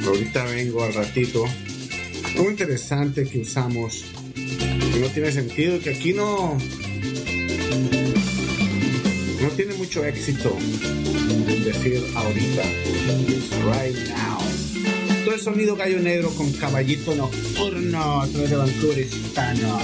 Ahorita vengo al ratito. Algo interesante que usamos, que no tiene sentido, que aquí no tiene mucho éxito decir ahorita. It's right now. Todo el sonido Gallo Negro con Caballito Nocturno a través de Vancouver Hispano.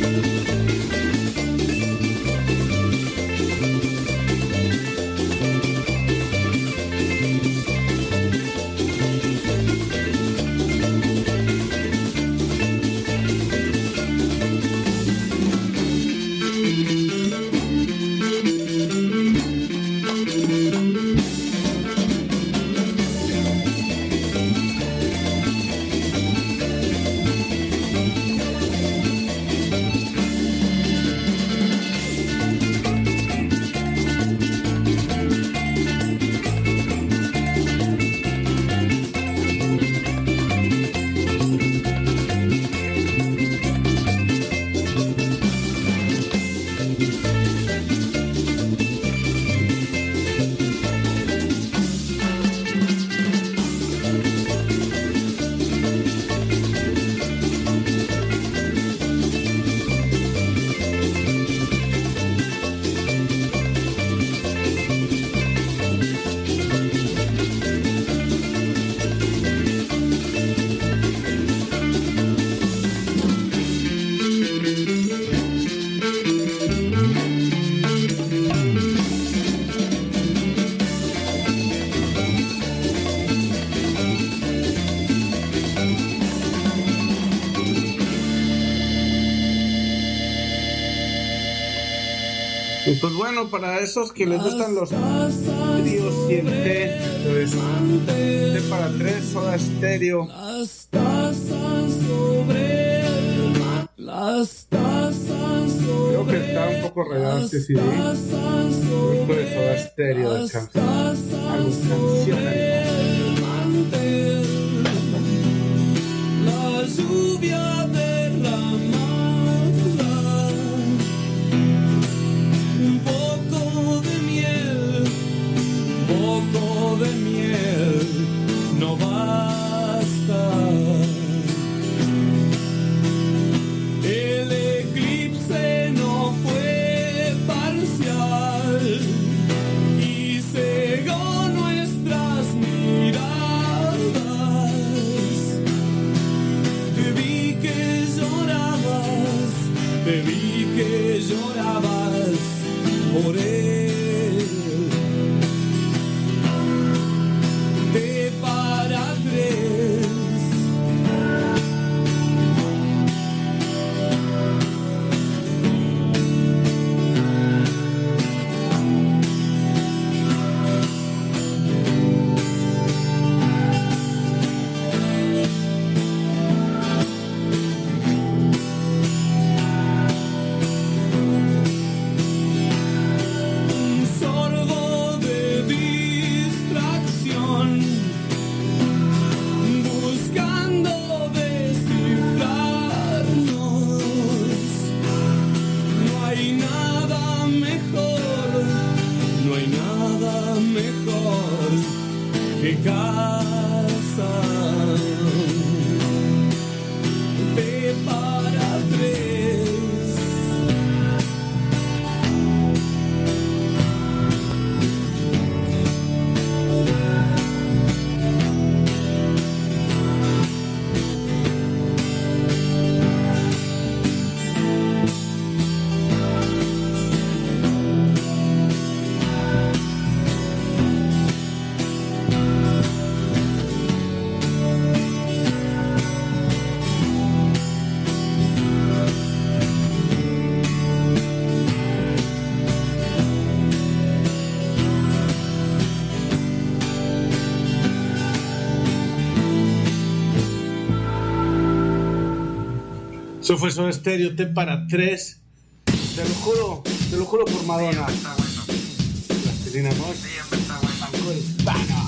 Pues bueno, para esos que les gustan los tríos y el té, pues té para tres, Soda Stereo. Las tazas sobre el mar, las tazas sobre. Creo que está un poco redado este CD. Grupo de Soda Stereo de canciones. La lluvia derramada, un poco de miel no basta. El eclipse no fue parcial y cegó nuestras miradas. Te vi que llorabas por él. Té para tres. Eso fue Soda Stereo, té para tres. Te lo juro por Madonna. Plastilina Mosh. Vancouver Hispano.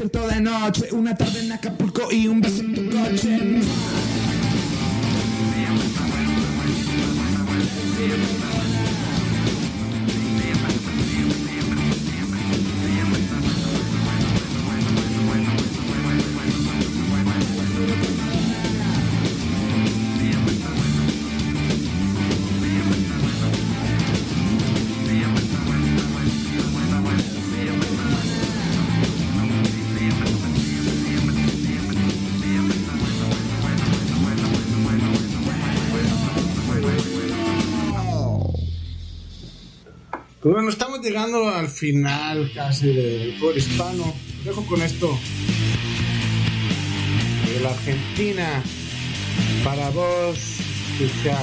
viento de noche, una tarde en Acapulco y un beso en tu coche. Pues bueno, estamos llegando al final casi del Foro Hispano. Dejo con esto de la Argentina para vos escuchar.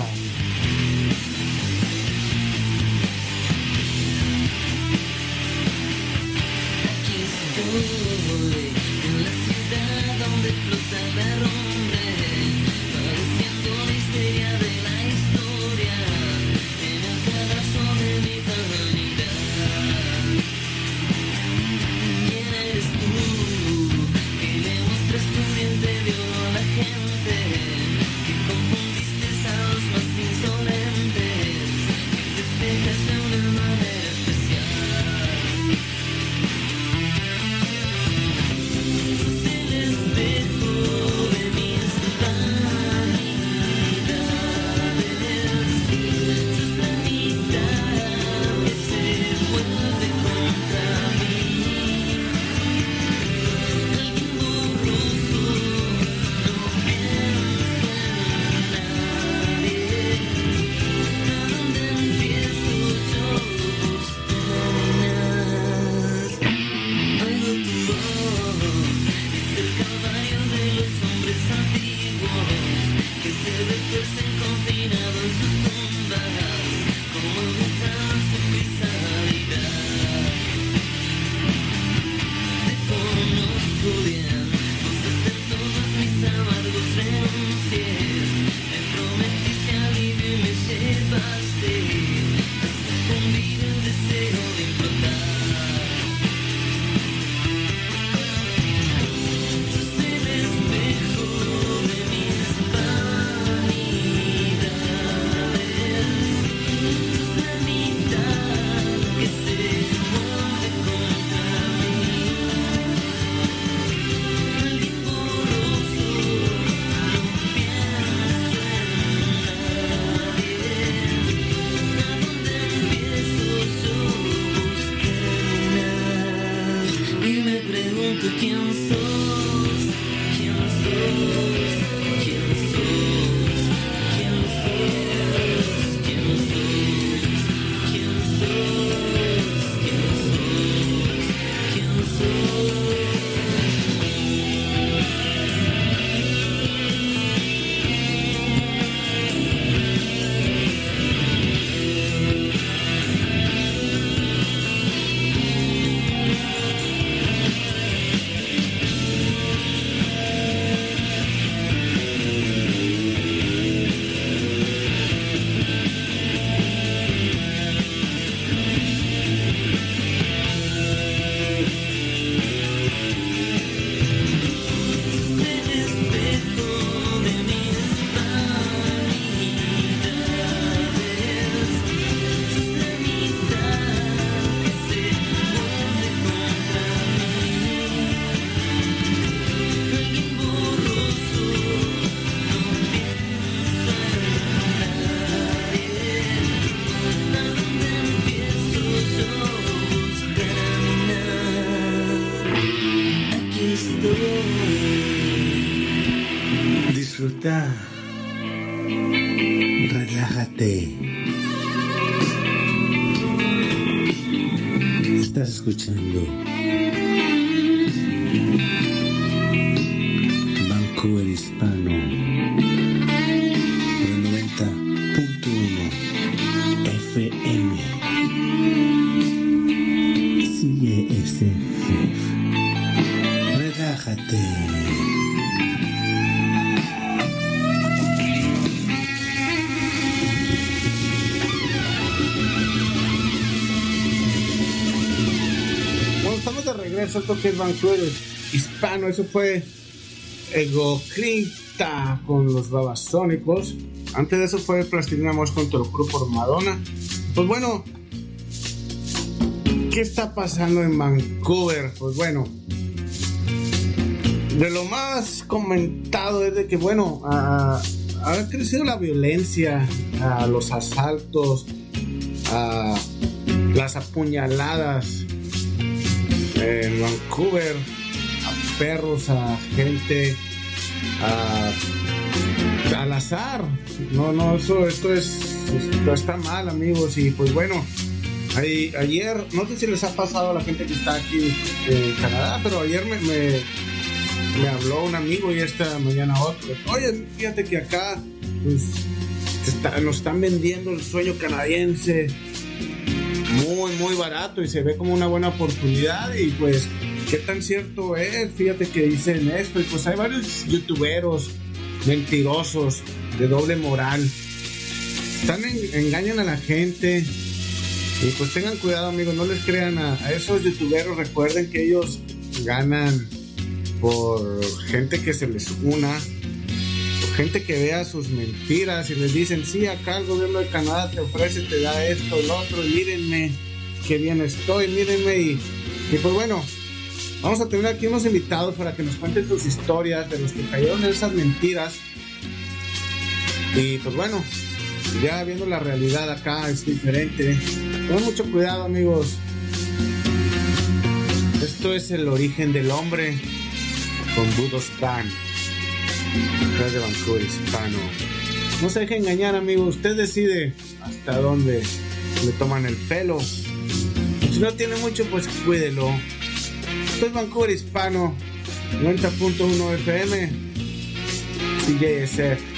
Aquí estoy, en la ciudad donde flota el derrumbe, padeciendo la histeria de la historia, en el pedazo de mi vanidad. ¿Quién eres tú? Que le muestras tu miente de oro a la gente, que confundiste a los más insolentes, que festejas de una manera especial. Sos el espejo de mis vanidades, sos la mitad que se vuelve contra mí. Alguien borroso, no pienso en nadie. ¿A dónde empiezo yo? Vos terminás. Oigo tu voz, es el calvario de los hombres antiguos que se retuercen confinados en sus tumbas, como gusanos sin crisalidad. Te conozco bien, vos estás en todos mis amargos renuncias. Me prometiste alivio y me llevaste a sucumbir al deseo de implotar. Sos el espejo de mis vanidades, sos la mitad que se vuelve contra mí. Alguien borroso, no pienso en nadie. ¿A dónde empiezo yo? Vos terminás. Y me pregunto quién sos, quién sos, quién sos, quién sos, quién sos, quién sos, quién sos, quién sos. Sos el espejo de mis vanidades, sos la mitad que se vuelve contra mí. Alguien borroso, no pienso en nadie. ¿A dónde empiezo yo? Vos terminás. Aquí estoy. Disfruta, relájate. Estás escuchando Vancouver Hispano por el 90.1 FM. Sigue ese jefe. Relájate. Bueno, estamos de regreso. Esto que es Vancouver Hispano. Eso fue Egocrita con los Babasónicos. Antes de eso fue Plastilina Mosh con Te lo juro por Madonna. Pues bueno, ¿qué está pasando en Vancouver? Pues bueno, de lo más comentado es de que bueno, ha crecido la violencia, los asaltos, las apuñaladas en Vancouver, a perros, a gente, al azar. Esto está mal, amigos. Y pues bueno, ayer, no sé si les ha pasado a la gente que está aquí en Canadá, pero ayer me habló un amigo y esta mañana otro. Oye, fíjate que acá pues, nos están vendiendo el sueño canadiense muy, muy barato y se ve como una buena oportunidad. Y pues, ¿qué tan cierto es? Fíjate que dicen esto. Y pues hay varios youtuberos mentirosos de doble moral. Engañan a la gente. Y pues tengan cuidado, amigos, no les crean a esos youtuberos. Recuerden que ellos ganan por gente que se les una, por gente que vea sus mentiras y les dicen, sí, acá el gobierno de Canadá te ofrece, te da esto, lo otro, y mírenme qué bien estoy, mírenme. Y pues bueno, vamos a tener aquí unos invitados para que nos cuenten sus historias de los que cayeron en esas mentiras. Y pues bueno, ya viendo la realidad acá es diferente. Tengan mucho cuidado, amigos. Esto es el origen del hombre con Budo Stan, de Vancouver Hispano. No se deje engañar, amigo. Usted decide hasta dónde le toman el pelo. Si no tiene mucho, pues cuídelo. Esto es Vancouver Hispano, 90.1 FM, CJSF.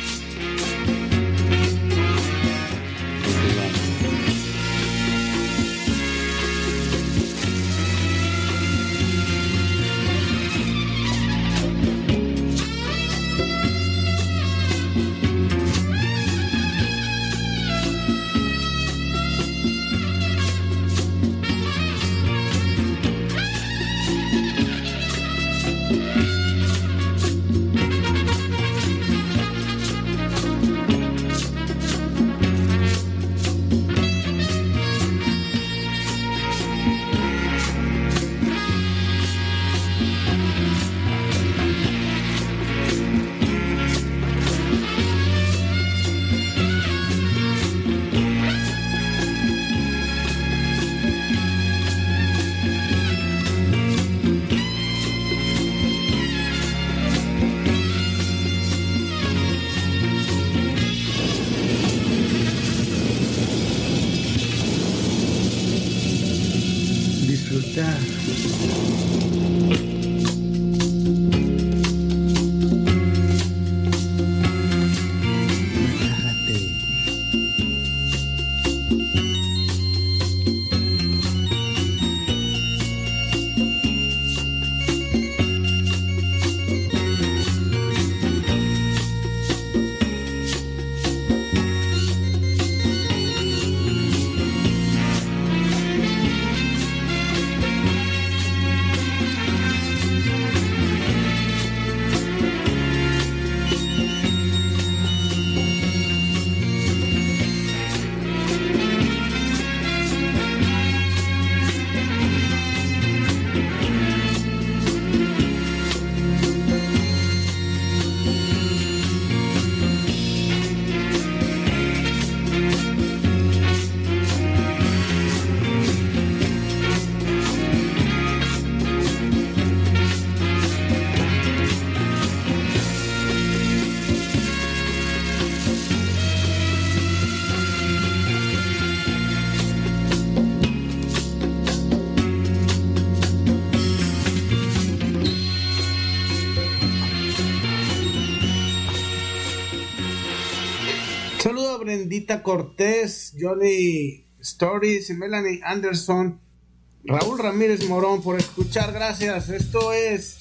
Brendita Cortés, Johnny Stories y Melanie Anderson, Raúl Ramírez Morón por escuchar, gracias. Esto es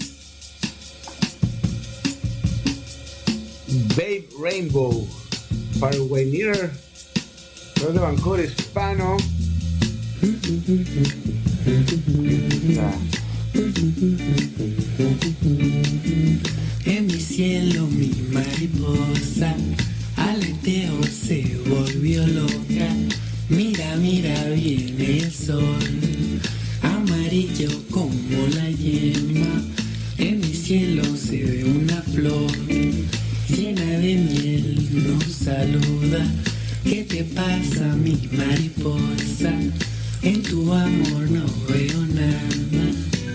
Babe Rainbow, Far Away Nearer, de Vancouver Hispano. En mi cielo mi mariposa aleteo se volvió loca. Mira, mira, viene el sol, amarillo como la yema. En mi cielo se ve una flor llena de miel, nos saluda. ¿Qué te pasa, mi mariposa? En tu amor no veo nada.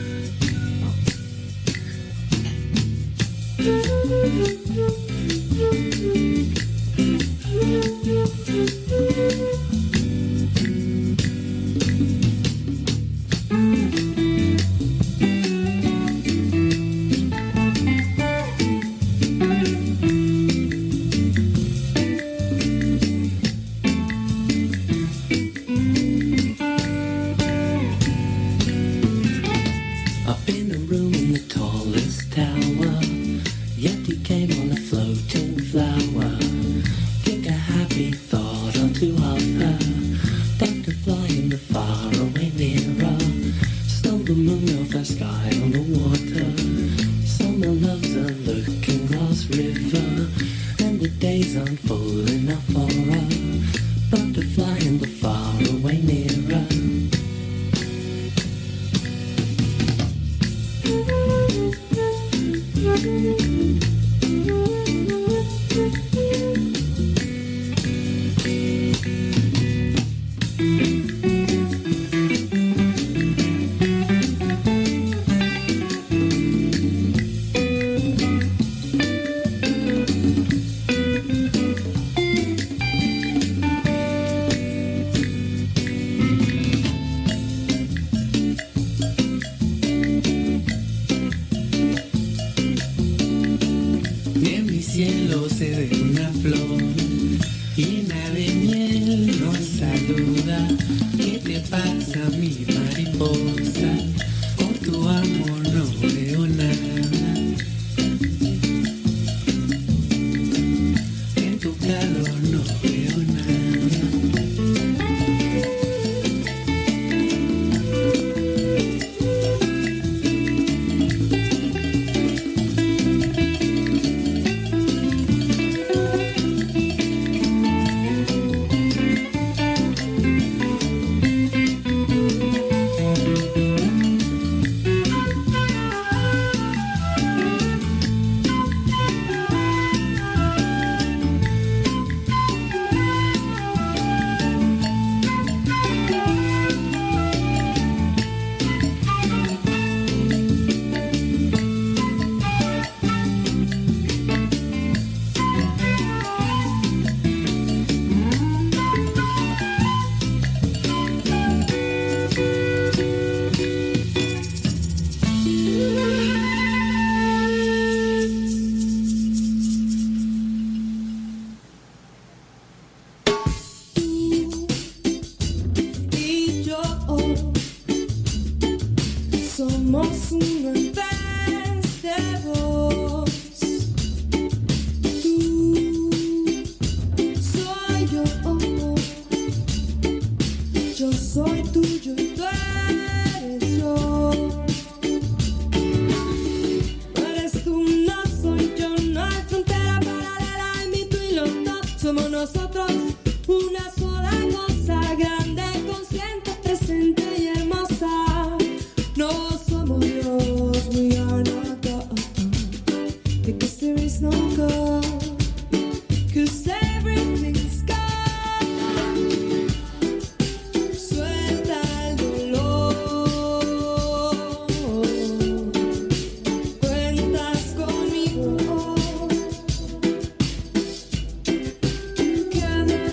Up in a room in the tallest tower, yet he came on a floating flower. Think a happy thought or two of her, butterfly in the faraway mirror. Stole the moon of the sky on the water. Summer loves a looking glass river, and the days unfolding up for her. Butterfly in the faraway mirror. En mi cielo se ve una flor llena de miel, nos saluda. ¿Qué te pasa, mi mariposa? Con tu amor no veo nada. En tu calor no veo nada. Y yo somos una vez de dos. Tú soy yo. Yo soy tuyo y tú eres yo. Eres tú, no soy yo. No hay frontera paralela en mi tú y los dos. Somos nosotros una sola cosa, grande, consciente, presente y hermosa. No somos Dios, we are not God, because there is no God, because everything's God. Suelta el dolor, cuentas conmigo. Cada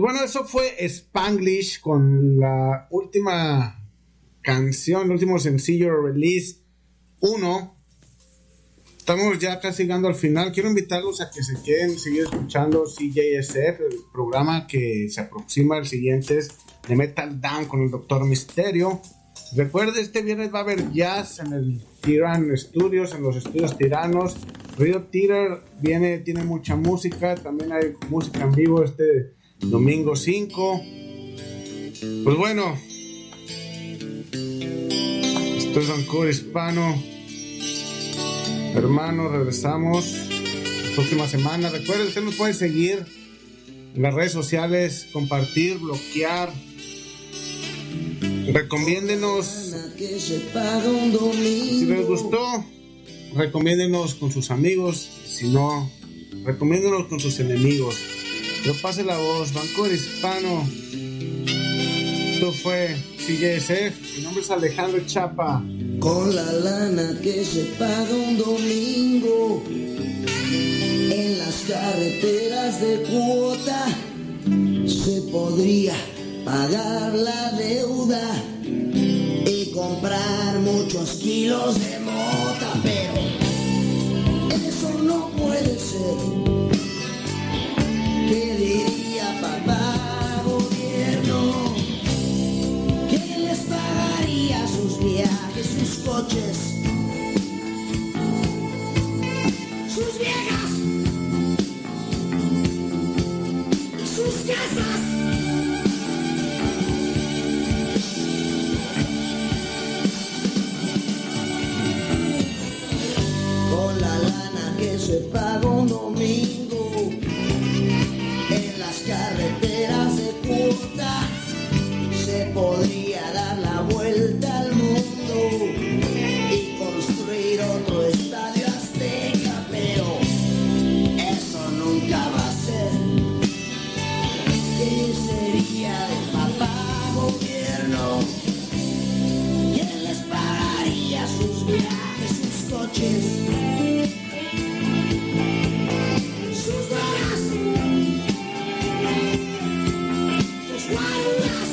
bueno, eso fue Spanglish con la última canción, el último sencillo release 1. Estamos ya casi llegando al final. Quiero invitarlos a que se queden, seguir escuchando CJSF, el programa que se aproxima al siguiente es de Metal Down con el Dr. Misterio. Recuerde, este viernes va a haber jazz en el Tiran Studios, en los estudios Tiranos. Rio Theater tiene mucha música, también hay música en vivo este domingo 5. Pues bueno, esto es Vancouver Hispano. Hermano, regresamos la próxima semana. Recuerden, usted nos puede seguir en las redes sociales, compartir, bloquear. Recomiéndenos. Si les gustó, recomiéndenos con sus amigos. Si no, recomiéndenos con sus enemigos. Pero pase la voz. Vancouver Hispano. Esto fue CJSF. Mi nombre es Alejandro Chapa. Con la lana que se paga un domingo en las carreteras de cuota se podría pagar la deuda y comprar muchos kilos de mota, pero eso no puede ser. ¿Qué diría papá gobierno? ¿Quién les pagaría sus viajes, sus coches, sus viejas, sus casas? Con la lana que se paga un domingo en las carreteras de cuota se podría dar la vuelta al mundo y construir otro estadio Azteca, pero eso nunca va a ser. ¿Qué sería de papá gobierno? ¿Quién les pagaría sus viajes, sus coches, sus drogas, sus guaruras?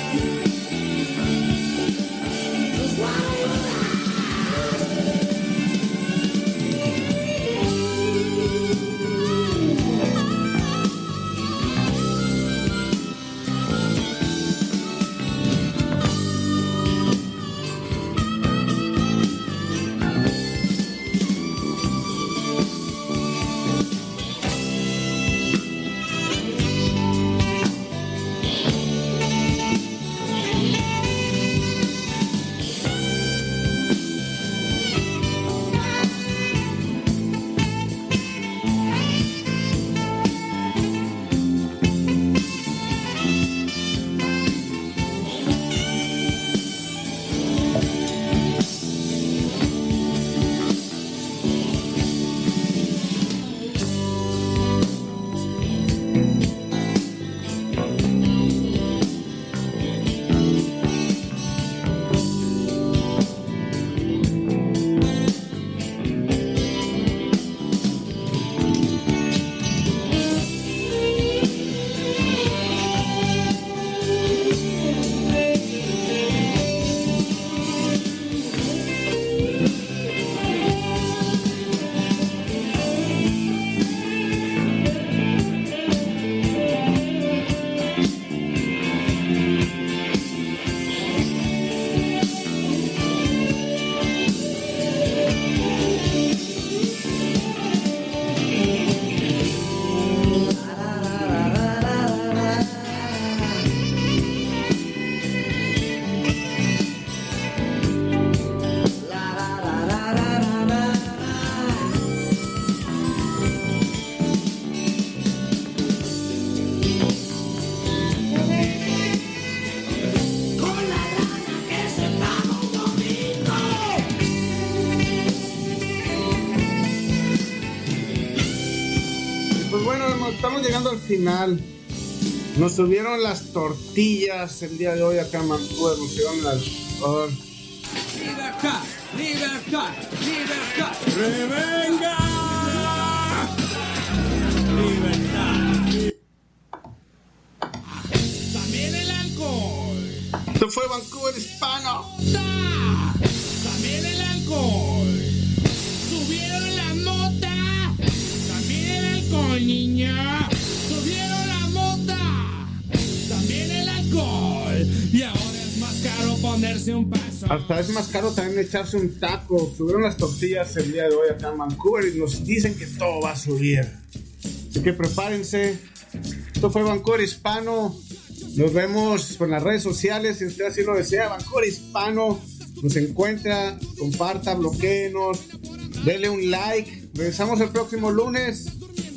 Estamos llegando al final. Nos subieron las tortillas el día de hoy acá en Vancouver. Nos subieron las... ¡Libertad! ¡Libertad! ¡Libertad! ¡Revenga! ¡Libertad! Hasta es más caro también echarse un taco. Subieron las tortillas el día de hoy acá en Vancouver y nos dicen que todo va a subir. Así que prepárense. Esto fue Vancouver Hispano. Nos vemos en las redes sociales si usted así lo desea. Vancouver Hispano nos encuentra, comparta, bloquéenos, dele un like. Regresamos el próximo lunes.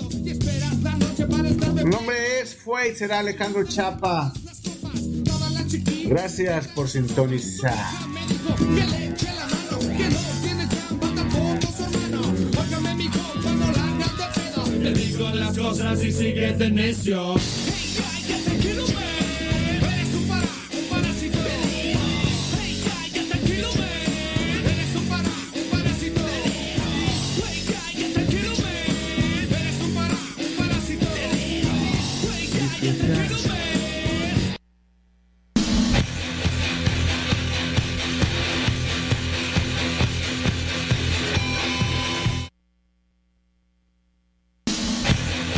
Mi nombre fue y será Alejandro Chapa. Gracias por sintonizar. Te digo las cosas y sigue de necio. Hey, cállate, quiero ver.